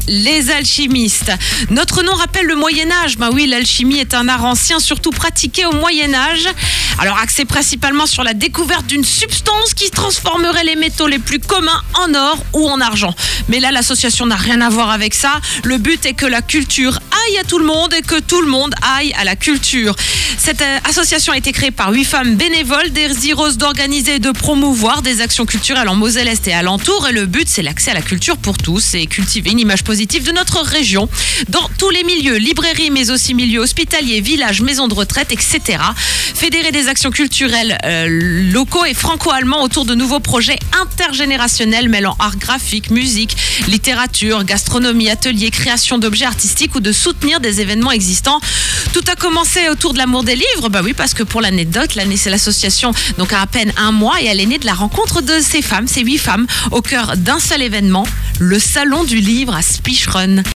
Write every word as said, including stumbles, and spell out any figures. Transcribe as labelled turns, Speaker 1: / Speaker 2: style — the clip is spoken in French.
Speaker 1: les alchimistes. Notre nom rappelle le Moyen-Âge. Ben oui, l'alchimie est un art ancien, surtout pratiqué au Moyen-Âge. Alors, axé principalement sur la découverte d'une substance qui transformerait les métaux les plus communs en or ou en argent. Mais là, l'association n'a rien à voir avec ça. Le but est que la culture aille à tout le monde et que tout le monde aille à la culture. Cette euh, association a été créée par huit femmes bénévoles désireuses d'organiser et de promouvoir des actions culturelles en Moselle-Est et alentour. Et le but, c'est l'accès à la culture pour tous et cultiver une image positive de notre région dans tous les milieux, librairies, mais aussi milieux hospitaliers, villages, maisons de retraite, et cetera. Fédérer des actions culturelles euh, locaux et franco-allemands autour de nouveaux projets intergénérationnels mêlant art graphique, musique, littérature, gastronomie, ateliers, création d'objets artistiques ou de soutenir des événements existants. Tout a commencé autour de l'amour des livres. Bah oui, parce que pour l'anecdote, l'année c'est l'association donc a à peine un mois et elle est née de la rencontre de ces femmes, ces huit femmes, au cœur d'un seul événement, le Salon du Livre à Spicheren.